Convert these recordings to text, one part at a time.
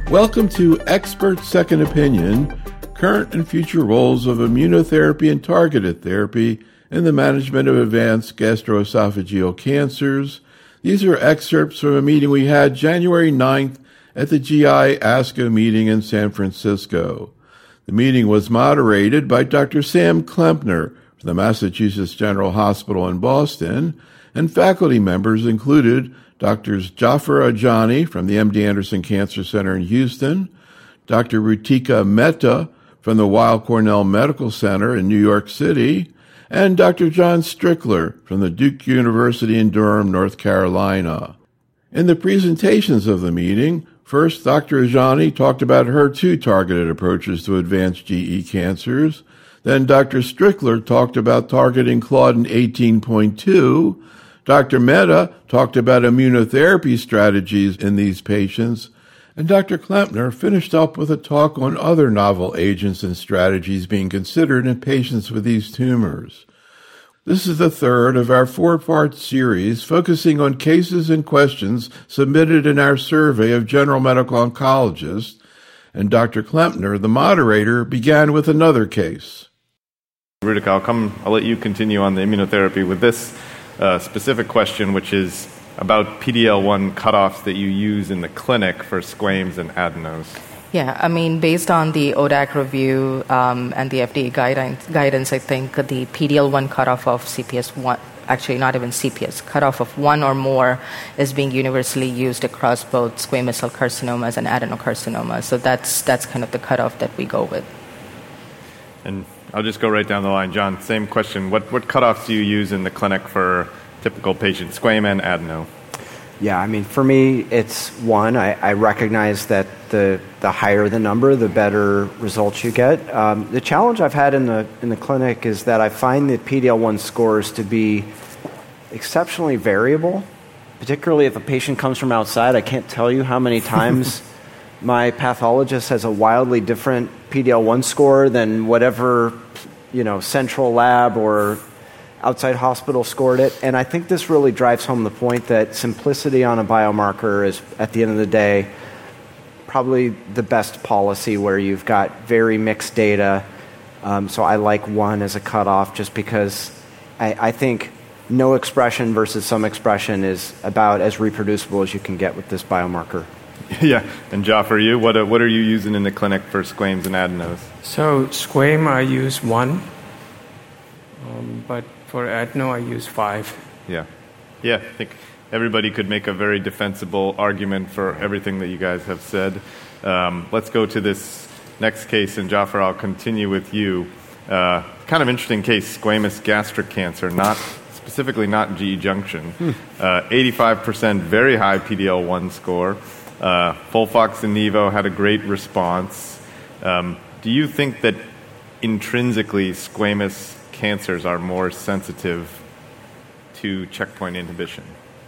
Welcome to Expert Second Opinion, current and future roles of immunotherapy and targeted therapy in the management of advanced gastroesophageal cancers. These are excerpts from a meeting we had January 9th at the GI ASCO meeting in San Francisco. The meeting was moderated by Dr. Sam Klempner from the Massachusetts General Hospital in Boston, and faculty members included Drs. Jaffer Ajani from the MD Anderson Cancer Center in Houston, Dr. Rutika Mehta from the Weill Cornell Medical Center in New York City, and Dr. John Strickler from the Duke University in Durham, North Carolina. In the presentations of the meeting, first, Dr. Ajani talked about HER2-targeted approaches to advanced GE cancers. Then Dr. Strickler talked about targeting Claudin 18.2. Dr. Mehta talked about immunotherapy strategies in these patients, and Dr. Klempner finished up with a talk on other novel agents and strategies being considered in patients with these tumors. This is the third of our four-part series focusing on cases and questions submitted in our survey of general medical oncologists, and Dr. Klempner, the moderator, began with another case. Rutika, I'll let you continue on the immunotherapy with this specific question, which is about PD-L1 cutoffs that you use in the clinic for squames and adenos. Yeah, I mean, based on the ODAC review and the FDA guidance, I think the PD-L1 cutoff of CPS 1, actually not even CPS, cutoff of 1 or more is being universally used across both squamous cell carcinomas and adenocarcinomas. So that's kind of the cutoff that we go with. And I'll just go right down the line. John, same question. What cutoffs do you use in the clinic for typical patients, squam and adeno? Yeah, I mean, for me, it's 1. I recognize that the higher the number, the better results you get. The challenge I've had in the clinic is that I find the PD-L1 scores to be exceptionally variable, particularly if a patient comes from outside. I can't tell you how many times my pathologist has a wildly different PD-L1 score than whatever, central lab or outside hospital scored it. And I think this really drives home the point that simplicity on a biomarker is, at the end of the day, probably the best policy where you've got very mixed data. So I like 1 as a cutoff just because I think no expression versus some expression is about as reproducible as you can get with this biomarker. Yeah, and Jaffer, what are you using in the clinic for squames and adenos? So squam I use 1, but for adeno I use 5. Yeah, I think everybody could make a very defensible argument for everything that you guys have said. Let's go to this next case, and Jaffer, I'll continue with you. Kind of interesting case, squamous gastric cancer, specifically not GE junction. 85%, very high PD-L1 score. FOLFOX and Nivo had a great response. Do you think that intrinsically squamous cancers are more sensitive to checkpoint inhibition?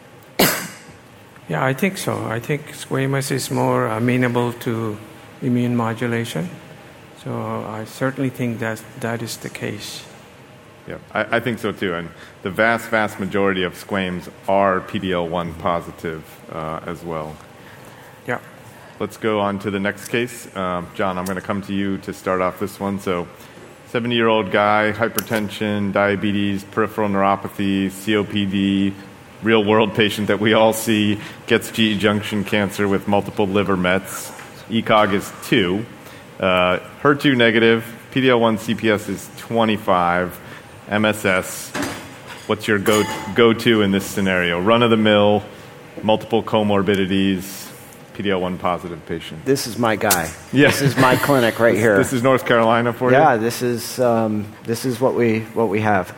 Yeah, I think so. I think squamous is more amenable to immune modulation. So I certainly think that is the case. Yeah, I think so too. And the vast majority of squames are PD-L1 positive as well. Yeah. Let's go on to the next case. John, I'm going to come to you to start off this one. So 70-year-old guy, hypertension, diabetes, peripheral neuropathy, COPD, real-world patient that we all see, gets GE junction cancer with multiple liver mets. ECOG is 2. HER2 negative, PD-L1 CPS is 25. MSS, what's your go-to in this scenario? Run-of-the-mill, multiple comorbidities, PD-L1 positive patient. This is my guy. Yeah. This is my clinic right here. This is North Carolina for you? Yeah, this is what we have.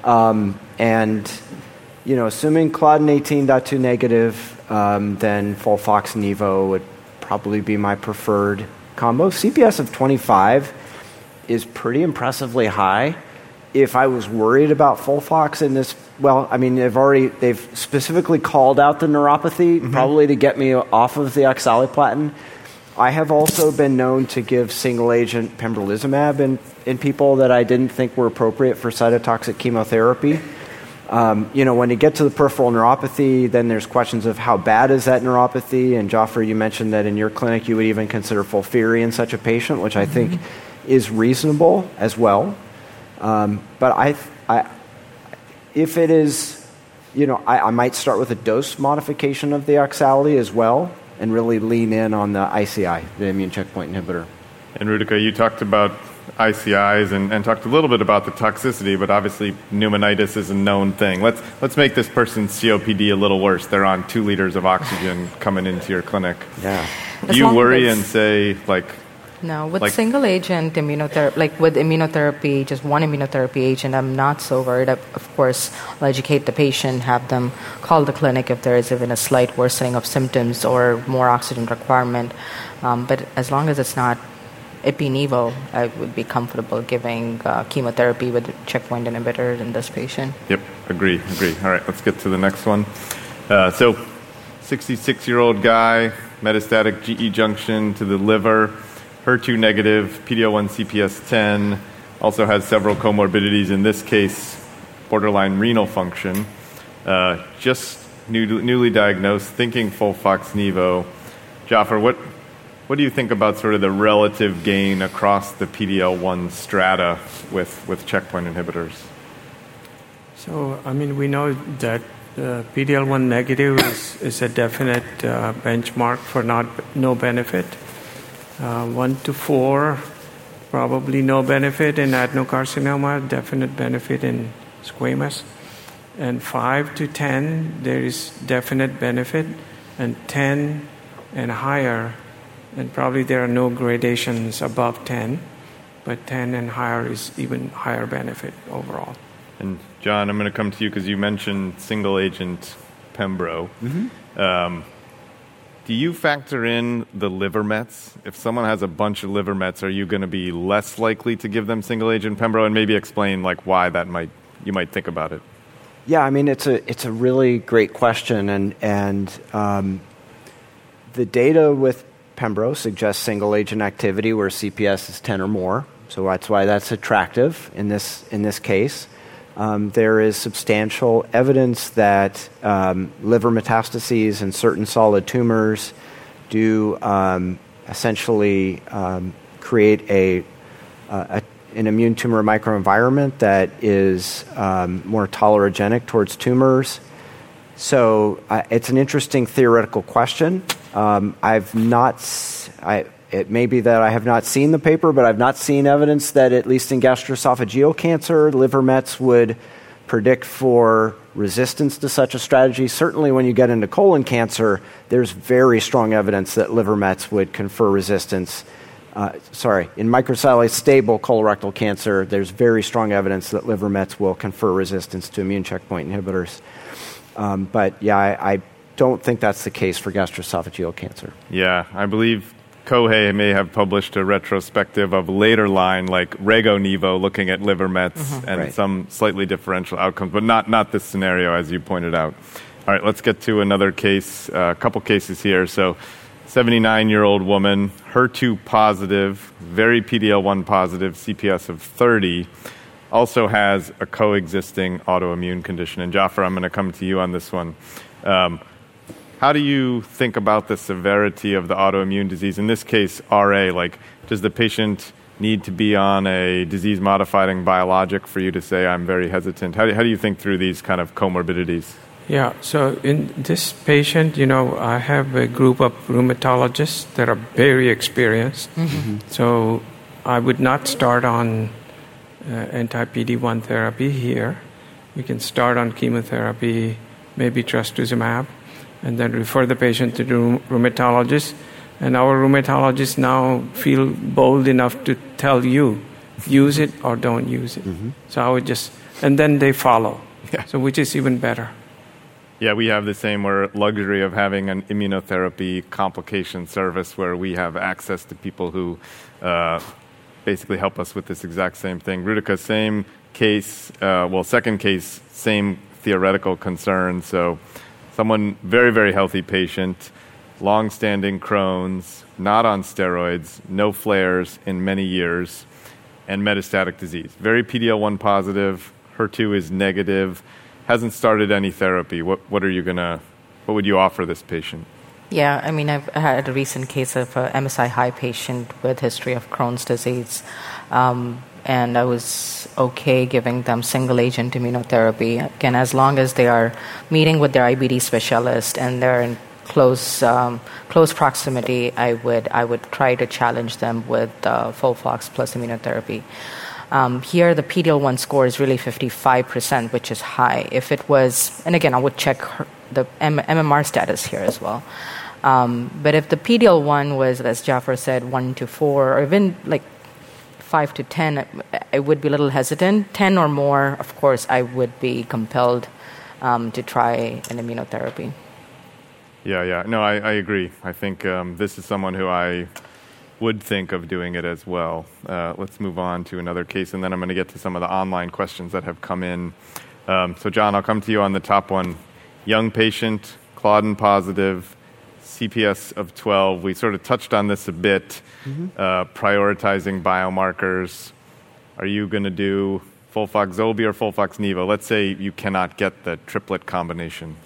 And assuming Claudin 18.2 negative, then FOLFOX Nivo would probably be my preferred combo. CPS of 25 is pretty impressively high. If I was worried about FOLFOX in this, they've specifically called out the neuropathy, probably to get me off of the oxaliplatin. I have also been known to give single-agent pembrolizumab in people that I didn't think were appropriate for cytotoxic chemotherapy. When you get to the peripheral neuropathy, then there's questions of how bad is that neuropathy. And Jaffer, you mentioned that in your clinic you would even consider FOLFIRI in such a patient, which I think is reasonable as well. But if it is, I might start with a dose modification of the oxalate as well and really lean in on the ICI, the immune checkpoint inhibitor. And Rudika, you talked about ICIs and talked a little bit about the toxicity, but obviously pneumonitis is a known thing. Let's make this person's COPD a little worse. They're on 2 liters of oxygen coming into your clinic. Yeah. Do you worry and say, No, with single agent immunotherapy, with immunotherapy, just one immunotherapy agent, I'm not so worried. Of course, I'll educate the patient, have them call the clinic if there is even a slight worsening of symptoms or more oxygen requirement. But as long as it's not Ipi/Nivo, I would be comfortable giving chemotherapy with a checkpoint inhibitor in this patient. Yep, agree. All right, let's get to the next one. So, 66-year-old guy, metastatic GE junction to the liver, HER2 negative, PD-L1 CPS10, also has several comorbidities, in this case, borderline renal function, just newly diagnosed, thinking FOLFOX/Nivo. Jaffer, what do you think about sort of the relative gain across the PD-L1 strata with checkpoint inhibitors? So, we know that PD-L1 negative is a definite benchmark for no benefit. 1 to 4, probably no benefit in adenocarcinoma, definite benefit in squamous. And 5 to 10, there is definite benefit. And 10 and higher, and probably there are no gradations above 10, but 10 and higher is even higher benefit overall. And John, I'm going to come to you because you mentioned single-agent Pembro. Do you factor in the liver mets? If someone has a bunch of liver mets, are you going to be less likely to give them single-agent Pembro? And maybe explain why you might think about it. Yeah, it's a really great question, and the data with Pembro suggests single-agent activity where CPS is 10 or more, so that's why that's attractive in this case. There is substantial evidence that liver metastases in certain solid tumors do essentially create an immune tumor microenvironment that is more tolerogenic towards tumors. So it's an interesting theoretical question. It may be that I have not seen the paper, but I've not seen evidence that, at least in gastroesophageal cancer, liver mets would predict for resistance to such a strategy. Certainly when you get into colon cancer, there's very strong evidence that liver mets would confer resistance. In microsatellite stable colorectal cancer, there's very strong evidence that liver mets will confer resistance to immune checkpoint inhibitors. I don't think that's the case for gastroesophageal cancer. Yeah, I believe Kohei may have published a retrospective of later line, like Rego/Nivo, looking at liver mets and some slightly differential outcomes, but not this scenario, as you pointed out. All right, let's get to another case, a couple cases here. So, 79-year-old woman, HER2 positive, very PD-L1 positive, CPS of 30, also has a coexisting autoimmune condition. And Jaffer, I'm going to come to you on this one. How do you think about the severity of the autoimmune disease? In this case, RA, does the patient need to be on a disease-modifying biologic for you to say, I'm very hesitant? How do you think through these kind of comorbidities? Yeah, so in this patient, I have a group of rheumatologists that are very experienced. So I would not start on anti-PD-1 therapy here. We can start on chemotherapy, maybe trastuzumab, and then refer the patient to the rheumatologist. And our rheumatologists now feel bold enough to tell you, use it or don't use it. So I would and then they follow. Yeah. So which is even better. Yeah, we have the same luxury of having an immunotherapy complication service where we have access to people who basically help us with this exact same thing. Rudika, same case, second case, same theoretical concern. So someone, very, very healthy patient, long-standing Crohn's, not on steroids, no flares in many years, and metastatic disease. Very PD-L1 positive, HER2 is negative, hasn't started any therapy. What would you offer this patient? Yeah, I mean, I've had a recent case of a MSI high patient with history of Crohn's disease, and I was okay giving them single agent immunotherapy. Again, as long as they are meeting with their IBD specialist and they're in close proximity, I would try to challenge them with FOLFOX plus immunotherapy. Here, the PD-L1 score is really 55%, which is high. If it was, and again, I would check the MMR status here as well. But if the PD-L1 was, as Jaffer said, 1 to 4, or even like 5 to 10, I would be a little hesitant. 10 or more, of course, I would be compelled to try an immunotherapy. Yeah. No, I agree. I think this is someone who I would think of doing it as well. Let's move on to another case, and then I'm going to get to some of the online questions that have come in. So, John, I'll come to you on the top one. Young patient, Claudin positive, CPS of 12. We sort of touched on this a bit, prioritizing biomarkers. Are you going to do FOLFOX-ZOLBI or FOLFOX-NIVO? Let's say you cannot get the triplet combination.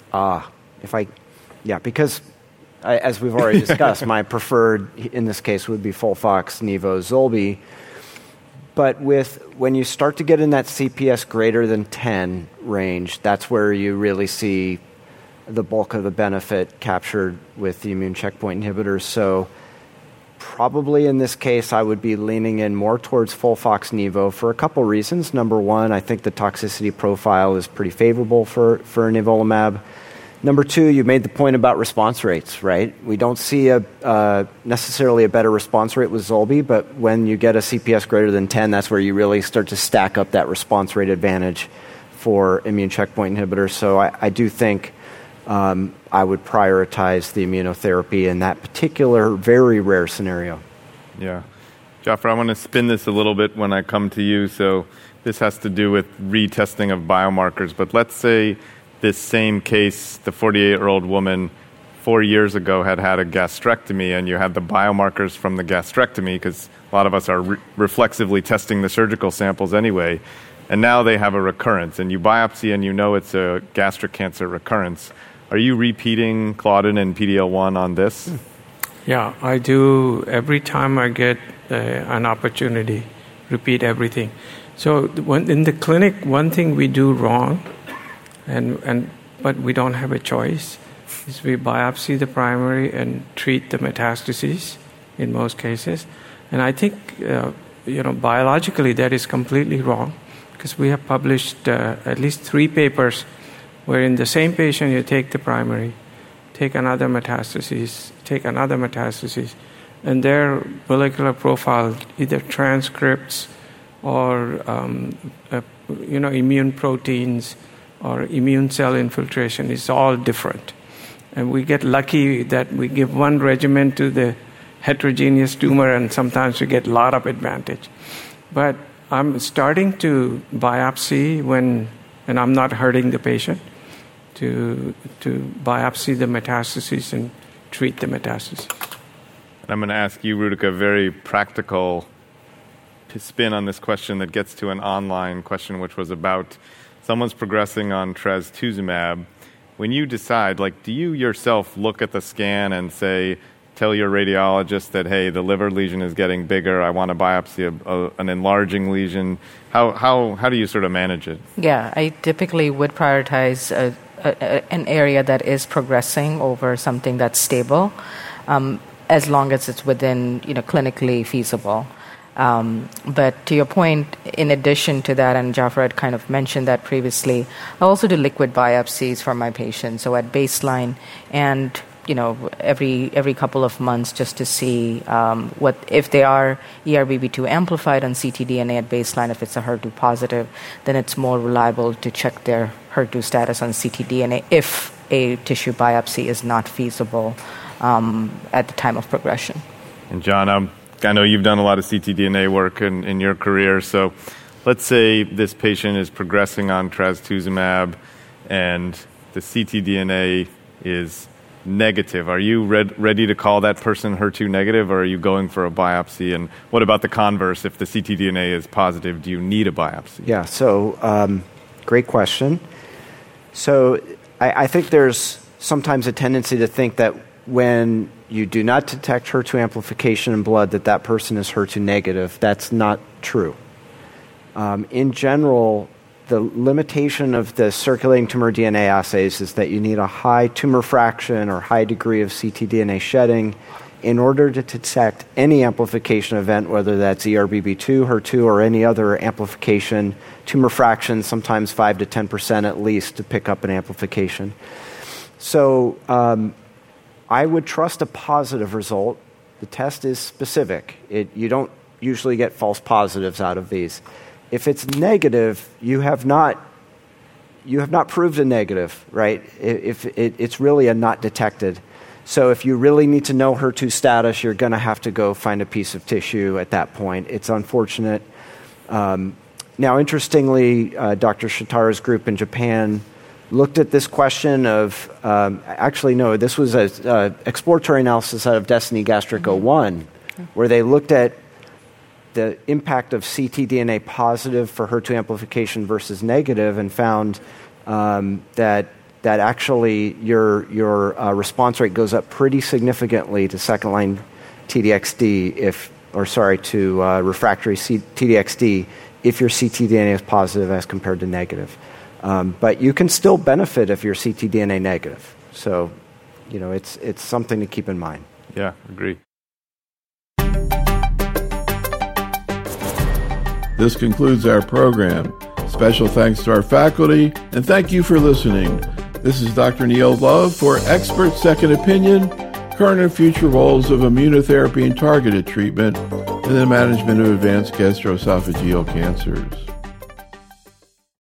Because as we've already discussed, my preferred in this case would be FOLFOX-NIVO-ZOLBI. But when you start to get in that CPS greater than 10 range, that's where you really see the bulk of the benefit captured with the immune checkpoint inhibitors. So probably in this case, I would be leaning in more towards FOLFOX-NIVO for a couple reasons. Number one, I think the toxicity profile is pretty favorable for nivolumab. Number two, you made the point about response rates, right? We don't see necessarily a better response rate with ZOLBI, but when you get a CPS greater than 10, that's where you really start to stack up that response rate advantage for immune checkpoint inhibitors. So I do think I would prioritize the immunotherapy in that particular very rare scenario. Yeah. Jaffer, I want to spin this a little bit when I come to you. So this has to do with retesting of biomarkers, but let's say this same case, the 48-year-old woman 4 years ago had a gastrectomy, and you had the biomarkers from the gastrectomy, because a lot of us are reflexively testing the surgical samples anyway, and now they have a recurrence, and you biopsy and you know it's a gastric cancer recurrence. Are you repeating Claudin and PD-L1 on this? Yeah, I do every time I get an opportunity, repeat everything. So in the clinic, one thing we do wrong, but we don't have a choice, is we biopsy the primary and treat the metastases in most cases. And I think, biologically that is completely wrong, because we have published at least 3 papers where in the same patient you take the primary, take another metastasis, and their molecular profile, either transcripts or immune proteins or immune cell infiltration, is all different. And we get lucky that we give one regimen to the heterogeneous tumor, and sometimes we get a lot of advantage. But I'm starting to biopsy when I'm not hurting the patient, to biopsy the metastases and treat the metastases. I'm going to ask you, Rudika, a very practical spin on this question that gets to an online question, which was about someone's progressing on trastuzumab. When you decide, do you yourself look at the scan and tell your radiologist that, hey, the liver lesion is getting bigger, I want to biopsy an enlarging lesion? How do you sort of manage it? Yeah, I typically would prioritize an area that is progressing over something that's stable, as long as it's within clinically feasible. But to your point, in addition to that, and Jaffer had kind of mentioned that previously, I also do liquid biopsies for my patients. So at baseline and every couple of months, just to see if they are ERBB2 amplified on ctDNA at baseline. If it's a HER2 positive, then it's more reliable to check their HER2 status on ctDNA if a tissue biopsy is not feasible at the time of progression. And John, I know you've done a lot of ctDNA work in your career, so let's say this patient is progressing on trastuzumab and the ctDNA is negative. Are you ready to call that person HER2 negative, or are you going for a biopsy? And what about the converse? If the ctDNA is positive, do you need a biopsy? Yeah, so great question. So I think there's sometimes a tendency to think that when you do not detect HER2 amplification in blood, that person is HER2 negative. That's not true. In general, the limitation of the circulating tumor DNA assays is that you need a high tumor fraction or high degree of ctDNA shedding in order to detect any amplification event, whether that's ERBB2, HER2, or any other amplification. Tumor fraction, sometimes 5 to 10% at least, to pick up an amplification. So I would trust a positive result. The test is specific. You don't usually get false positives out of these. If it's negative, you have not proved a negative, right? If it's really a not detected. So if you really need to know HER2 status, you're going to have to go find a piece of tissue at that point. It's unfortunate. Now, interestingly, Dr. Shitara's group in Japan looked at this question of, this was an exploratory analysis out of DESTINY-Gastric01, where they looked at the impact of ctDNA positive for HER2 amplification versus negative and found that actually your response rate goes up pretty significantly to second-line TDXD to refractory TDXD if your ctDNA is positive as compared to negative. But you can still benefit if you're ctDNA negative. So, it's something to keep in mind. Yeah, agree. This concludes our program. Special thanks to our faculty, and thank you for listening. This is Dr. Neil Love for Expert Second Opinion, Current and Future Roles of Immunotherapy and Targeted Treatment in the Management of Advanced Gastroesophageal Cancers.